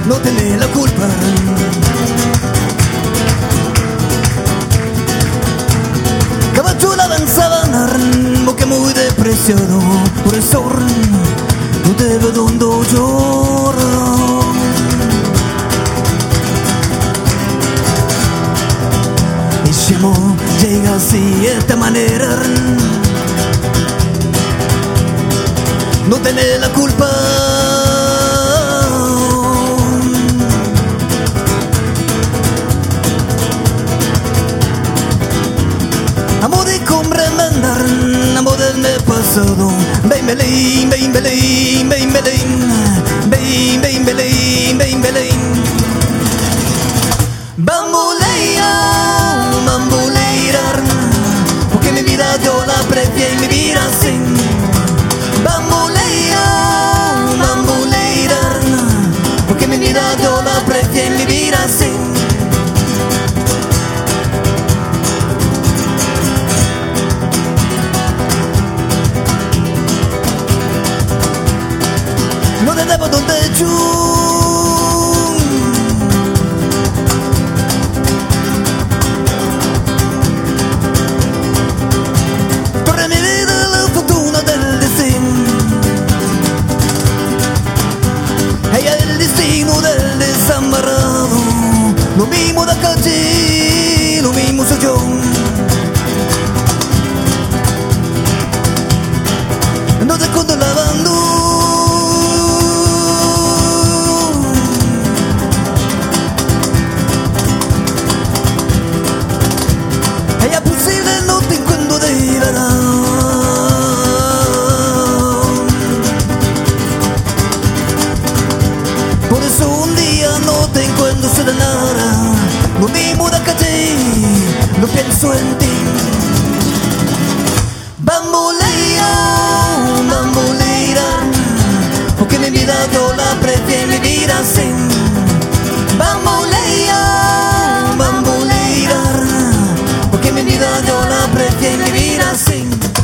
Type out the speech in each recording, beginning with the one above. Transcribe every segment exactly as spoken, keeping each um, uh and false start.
no tenés la culpa. Caballo la avanzaba, porque muy despreciado, por eso no te veo donde lloro. Y si amor llega así, de esta manera, no tenés la culpa. Amor de comprender, amor del pasado. Ven, Belén, ven, Belén, ven, Belén, ven, ven, Belén, ven, Belén. Bambolea, bambolea, porque mi vida yo la prefiero vivir así. Bambolea, bambolea, porque mi vida yo la prefiero vivir así. No te debo donde yo. Corre mi vida la fortuna del destino. Ella es el destino del desamparado. Lo mismo da calle, lo mismo soy yo. No te escondo lavando. Ella posible no te encuentro de verdad. Por eso un día no te encuentro de nada. Lo mismo da calle, no pienso en ti. Bambolea, bambolea, porque mi vida yo la prefiero vivir así. Bambolea, bambolea, porque mi vida yo la prefiero vivir así.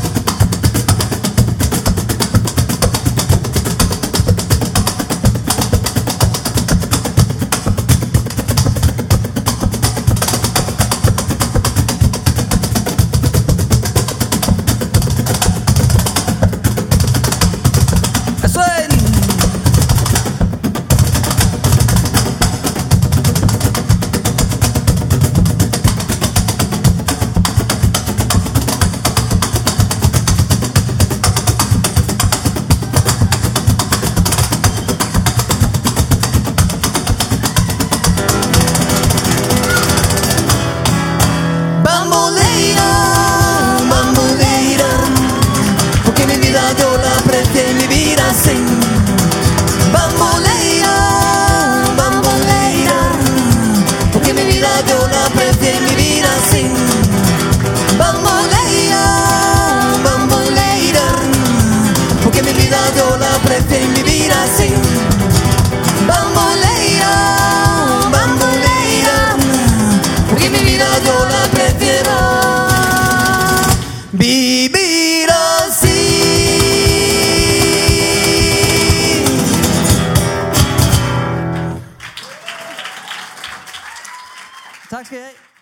Bambolea, bambolea, porque mi vida yo la prefiero vivir así. Bambolea, bambolea, porque mi vida yo la prefiero vivir así. Bambolea, bambolea, porque mi vida yo la prefiero vivir así. Bambolea, bambolea, porque mi vida yo la prefiero vivir así. Tak skal I have.